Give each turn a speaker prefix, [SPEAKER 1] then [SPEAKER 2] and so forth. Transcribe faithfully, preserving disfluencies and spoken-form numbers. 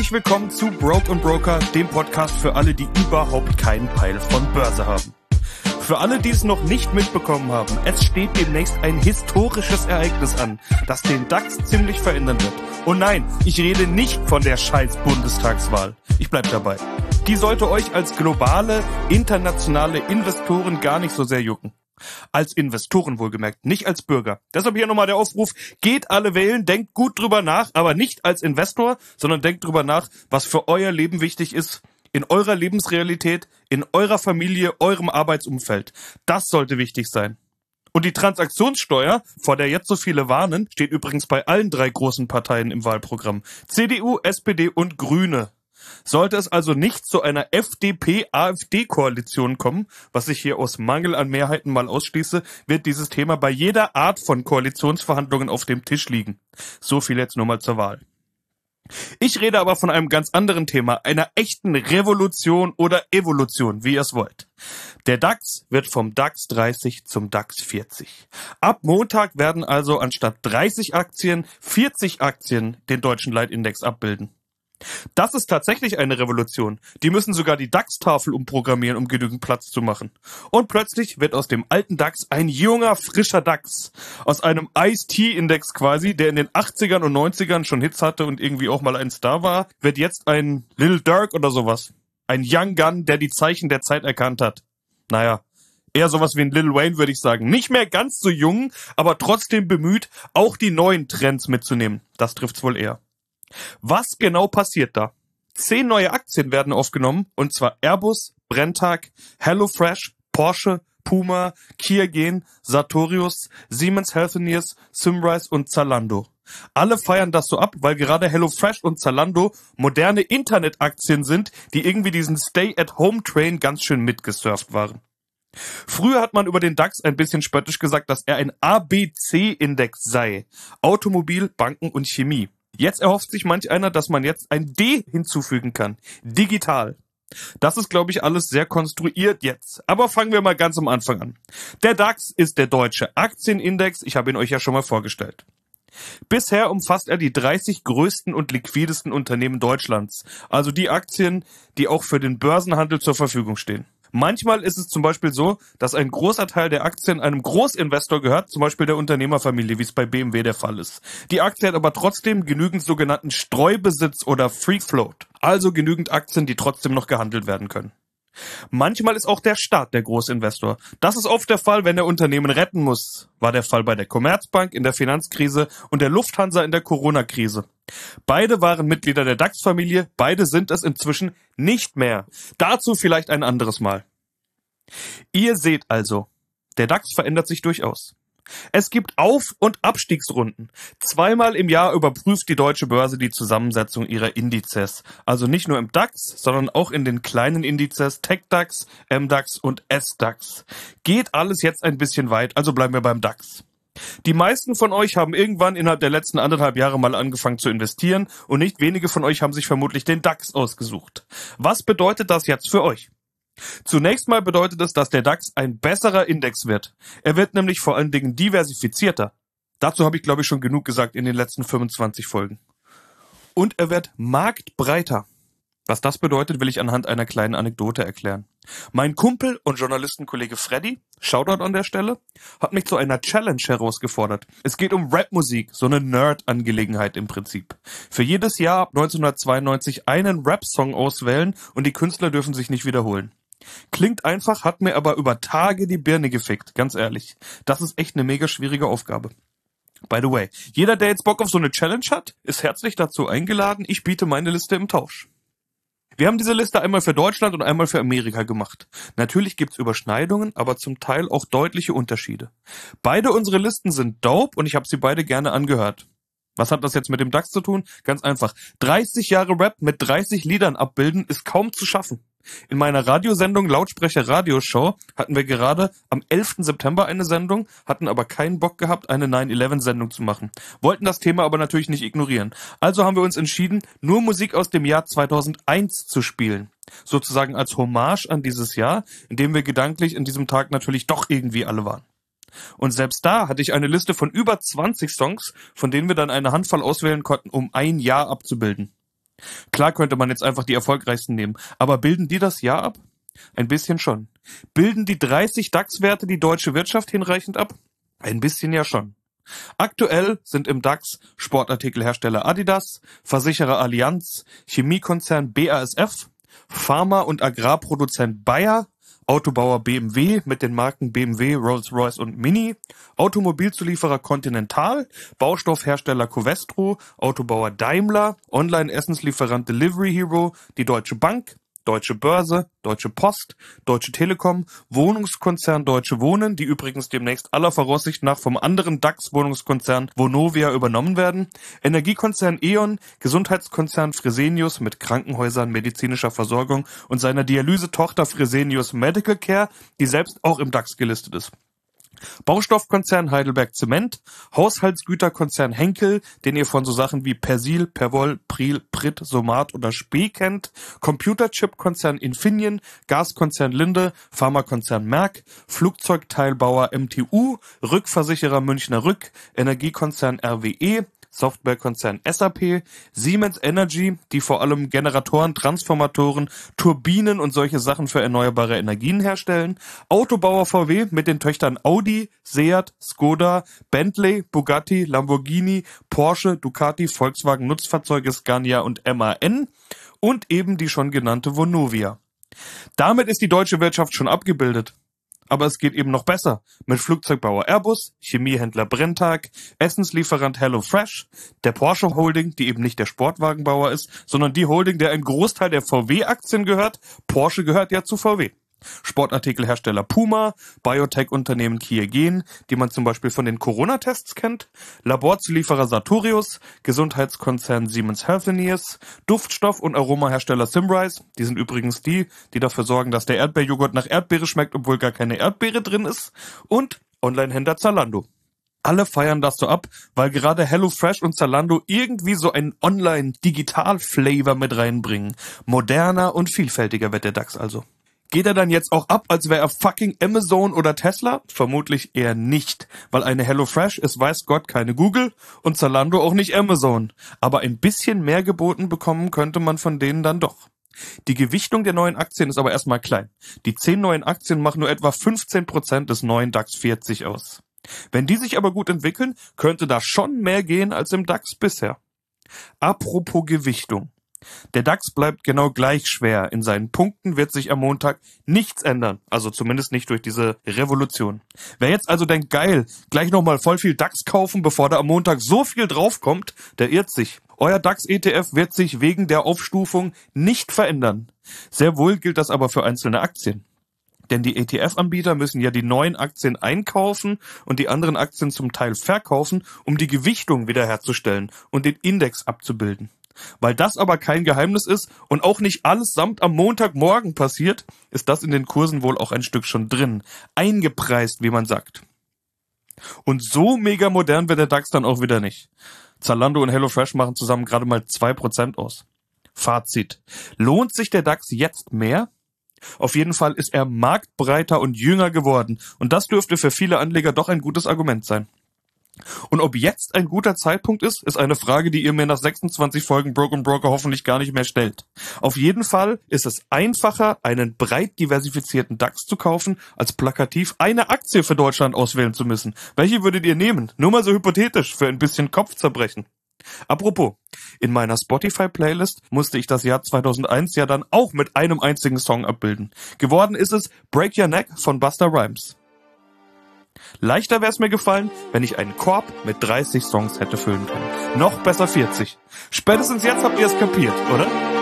[SPEAKER 1] Herzlich willkommen zu Broke und Broker, dem Podcast für alle, die überhaupt keinen Peil von Börse haben. Für alle, die es noch nicht mitbekommen haben, es steht demnächst ein historisches Ereignis an, das den DAX ziemlich verändern wird. Und nein, ich rede nicht von der scheiß Bundestagswahl. Ich bleib dabei. Die sollte euch als globale, internationale Investoren gar nicht so sehr jucken. Als Investoren wohlgemerkt, nicht als Bürger. Deshalb hier nochmal der Aufruf, geht alle wählen, denkt gut drüber nach, aber nicht als Investor, sondern denkt drüber nach, was für euer Leben wichtig ist, in eurer Lebensrealität, in eurer Familie, eurem Arbeitsumfeld. Das sollte wichtig sein. Und die Transaktionssteuer, vor der jetzt so viele warnen, steht übrigens bei allen drei großen Parteien im Wahlprogramm. C D U, S P D und Grüne. Sollte es also nicht zu einer F D P-A f D-Koalition kommen, was ich hier aus Mangel an Mehrheiten mal ausschließe, wird dieses Thema bei jeder Art von Koalitionsverhandlungen auf dem Tisch liegen. So viel jetzt nur mal zur Wahl. Ich rede aber von einem ganz anderen Thema, einer echten Revolution oder Evolution, wie ihr es wollt. Der DAX wird vom DAX dreißig zum DAX vierzig. Ab Montag werden also anstatt dreißig Aktien vierzig Aktien den deutschen Leitindex abbilden. Das ist tatsächlich eine Revolution. Die müssen sogar die DAX-Tafel umprogrammieren, um genügend Platz zu machen. Und plötzlich wird aus dem alten DAX ein junger, frischer DAX. Aus einem Ice-T-Index quasi, der in den achtzigern und neunzigern schon Hits hatte und irgendwie auch mal ein Star war, wird jetzt ein Lil Durk oder sowas. Ein Young Gun, der die Zeichen der Zeit erkannt hat. Naja, eher sowas wie ein Lil Wayne, würde ich sagen. Nicht mehr ganz so jung, aber trotzdem bemüht, auch die neuen Trends mitzunehmen. Das trifft's wohl eher. Was genau passiert da? Zehn neue Aktien werden aufgenommen, und zwar Airbus, Brenntag, HelloFresh, Porsche, Puma, Kia Gen, Sartorius, Siemens Healthineers, Symrise und Zalando. Alle feiern das so ab, weil gerade HelloFresh und Zalando moderne Internetaktien sind, die irgendwie diesen Stay-at-Home-Train ganz schön mitgesurft waren. Früher hat man über den DAX ein bisschen spöttisch gesagt, dass er ein A B C-Index sei. Automobil, Banken und Chemie. Jetzt erhofft sich manch einer, dass man jetzt ein D hinzufügen kann. Digital. Das ist, glaube ich, alles sehr konstruiert jetzt. Aber fangen wir mal ganz am Anfang an. Der DAX ist der deutsche Aktienindex. Ich habe ihn euch ja schon mal vorgestellt. Bisher umfasst er die dreißig größten und liquidesten Unternehmen Deutschlands. Also die Aktien, die auch für den Börsenhandel zur Verfügung stehen. Manchmal ist es zum Beispiel so, dass ein großer Teil der Aktien einem Großinvestor gehört, zum Beispiel der Unternehmerfamilie, wie es bei B M W der Fall ist. Die Aktie hat aber trotzdem genügend sogenannten Streubesitz oder Free Float, also genügend Aktien, die trotzdem noch gehandelt werden können. Manchmal ist auch der Staat der Großinvestor. Das ist oft der Fall, wenn er Unternehmen retten muss. War der Fall bei der Commerzbank in der Finanzkrise und der Lufthansa in der Corona-Krise. Beide waren Mitglieder der DAX-Familie, beide sind es inzwischen nicht mehr. Dazu vielleicht ein anderes Mal. Ihr seht also, der DAX verändert sich durchaus. Es gibt Auf- und Abstiegsrunden. Zweimal im Jahr überprüft die Deutsche Börse die Zusammensetzung ihrer Indizes. Also nicht nur im DAX, sondern auch in den kleinen Indizes TechDAX, MDAX und SDAX. Geht alles jetzt ein bisschen weit, also bleiben wir beim DAX. Die meisten von euch haben irgendwann innerhalb der letzten anderthalb Jahre mal angefangen zu investieren und nicht wenige von euch haben sich vermutlich den DAX ausgesucht. Was bedeutet das jetzt für euch? Zunächst mal bedeutet es, dass der DAX ein besserer Index wird. Er wird nämlich vor allen Dingen diversifizierter. Dazu habe ich, glaube ich, schon genug gesagt in den letzten fünfundzwanzig Folgen. Und er wird marktbreiter. Was das bedeutet, will ich anhand einer kleinen Anekdote erklären. Mein Kumpel und Journalistenkollege Freddy, Shoutout an der Stelle, hat mich zu einer Challenge herausgefordert. Es geht um Rapmusik, so eine Nerd-Angelegenheit im Prinzip. Für jedes Jahr ab neunzehnhundertzweiundneunzig einen Rap-Song auswählen und die Künstler dürfen sich nicht wiederholen. Klingt einfach, hat mir aber über Tage die Birne gefickt, ganz ehrlich. Das ist echt eine mega schwierige Aufgabe. By the way, jeder, der jetzt Bock auf so eine Challenge hat, ist herzlich dazu eingeladen. Ich biete meine Liste im Tausch. Wir haben diese Liste einmal für Deutschland und einmal für Amerika gemacht. Natürlich gibt's Überschneidungen, aber zum Teil auch deutliche Unterschiede. Beide unsere Listen sind dope und ich habe sie beide gerne angehört. Was hat das jetzt mit dem DAX zu tun? Ganz einfach. dreißig Jahre Rap mit dreißig Liedern abbilden ist kaum zu schaffen. In meiner Radiosendung Lautsprecher Radioshow hatten wir gerade am elften September eine Sendung, hatten aber keinen Bock gehabt, eine nine eleven Sendung zu machen. Wollten das Thema aber natürlich nicht ignorieren. Also haben wir uns entschieden, nur Musik aus dem Jahr zweitausendeins zu spielen. Sozusagen als Hommage an dieses Jahr, in dem wir gedanklich in diesem Tag natürlich doch irgendwie alle waren. Und selbst da hatte ich eine Liste von über zwanzig Songs, von denen wir dann eine Handvoll auswählen konnten, um ein Jahr abzubilden. Klar könnte man jetzt einfach die erfolgreichsten nehmen, aber bilden die das Jahr ab? Ein bisschen schon. Bilden die dreißig DAX-Werte die deutsche Wirtschaft hinreichend ab? Ein bisschen ja schon. Aktuell sind im DAX Sportartikelhersteller Adidas, Versicherer Allianz, Chemiekonzern B A S F, Pharma- und Agrarproduzent Bayer, Autobauer B M W mit den Marken B M W, Rolls-Royce und Mini, Automobilzulieferer Continental, Baustoffhersteller Covestro, Autobauer Daimler, Online-Essenslieferant Delivery Hero, die Deutsche Bank, Deutsche Börse, Deutsche Post, Deutsche Telekom, Wohnungskonzern Deutsche Wohnen, die übrigens demnächst aller Voraussicht nach vom anderen DAX-Wohnungskonzern Vonovia übernommen werden, Energiekonzern E.ON, Gesundheitskonzern Fresenius mit Krankenhäusern, medizinischer Versorgung und seiner Dialysetochter Fresenius Medical Care, die selbst auch im DAX gelistet ist. Baustoffkonzern Heidelberg Zement, Haushaltsgüterkonzern Henkel, den ihr von so Sachen wie Persil, Perwoll, Priel, Pritt, Somat oder Spee kennt, Computerchip-Konzern Infineon, Gaskonzern Linde, Pharmakonzern Merck, Flugzeugteilbauer M T U, Rückversicherer Münchner Rück, Energiekonzern R W E, Softwarekonzern S A P, Siemens Energy, die vor allem Generatoren, Transformatoren, Turbinen und solche Sachen für erneuerbare Energien herstellen, Autobauer V W mit den Töchtern Audi, Seat, Skoda, Bentley, Bugatti, Lamborghini, Porsche, Ducati, Volkswagen Nutzfahrzeuge, Scania und M A N und eben die schon genannte Vonovia. Damit ist die deutsche Wirtschaft schon abgebildet. Aber es geht eben noch besser. Mit Flugzeugbauer Airbus, Chemiehändler Brenntag, Essenslieferant HelloFresh, der Porsche Holding, die eben nicht der Sportwagenbauer ist, sondern die Holding, der ein Großteil der V W-Aktien gehört. Porsche gehört ja zu V W. Sportartikelhersteller Puma, Biotech-Unternehmen Kiergen, die man zum Beispiel von den Corona-Tests kennt, Laborzulieferer Sartorius, Gesundheitskonzern Siemens Healthineers, Duftstoff- und Aromahersteller Symrise, die sind übrigens die, die dafür sorgen, dass der Erdbeerjoghurt nach Erdbeere schmeckt, obwohl gar keine Erdbeere drin ist, und Onlinehändler Zalando. Alle feiern das so ab, weil gerade HelloFresh und Zalando irgendwie so einen Online-Digital-Flavor mit reinbringen. Moderner und vielfältiger wird der DAX also. Geht er dann jetzt auch ab, als wäre er fucking Amazon oder Tesla? Vermutlich eher nicht, weil eine HelloFresh ist weiß Gott keine Google und Zalando auch nicht Amazon. Aber ein bisschen mehr geboten bekommen könnte man von denen dann doch. Die Gewichtung der neuen Aktien ist aber erstmal klein. Die zehn neuen Aktien machen nur etwa fünfzehn Prozent des neuen DAX vierzig aus. Wenn die sich aber gut entwickeln, könnte da schon mehr gehen als im DAX bisher. Apropos Gewichtung. Der DAX bleibt genau gleich schwer. In seinen Punkten wird sich am Montag nichts ändern. Also zumindest nicht durch diese Revolution. Wer jetzt also denkt, geil, gleich nochmal voll viel DAX kaufen, bevor da am Montag so viel draufkommt, der irrt sich. Euer DAX-E T F wird sich wegen der Aufstufung nicht verändern. Sehr wohl gilt das aber für einzelne Aktien. Denn die E T F-Anbieter müssen ja die neuen Aktien einkaufen und die anderen Aktien zum Teil verkaufen, um die Gewichtung wiederherzustellen und den Index abzubilden. Weil das aber kein Geheimnis ist und auch nicht alles samt am Montagmorgen passiert, ist das in den Kursen wohl auch ein Stück schon drin. Eingepreist, wie man sagt. Und so mega modern wird der DAX dann auch wieder nicht. Zalando und HelloFresh machen zusammen gerade mal zwei Prozent aus. Fazit. Lohnt sich der DAX jetzt mehr? Auf jeden Fall ist er marktbreiter und jünger geworden. Und das dürfte für viele Anleger doch ein gutes Argument sein. Und ob jetzt ein guter Zeitpunkt ist, ist eine Frage, die ihr mir nach sechsundzwanzig Folgen Broken Broker hoffentlich gar nicht mehr stellt. Auf jeden Fall ist es einfacher, einen breit diversifizierten DAX zu kaufen, als plakativ eine Aktie für Deutschland auswählen zu müssen. Welche würdet ihr nehmen? Nur mal so hypothetisch, für ein bisschen Kopfzerbrechen. Apropos, in meiner Spotify-Playlist musste ich das Jahr zweitausendeins ja dann auch mit einem einzigen Song abbilden. Geworden ist es Break Your Neck von Busta Rhymes. Leichter wäre es mir gefallen, wenn ich einen Korb mit dreißig Songs hätte füllen können. Noch besser vierzig. Spätestens jetzt habt ihr es kapiert, oder?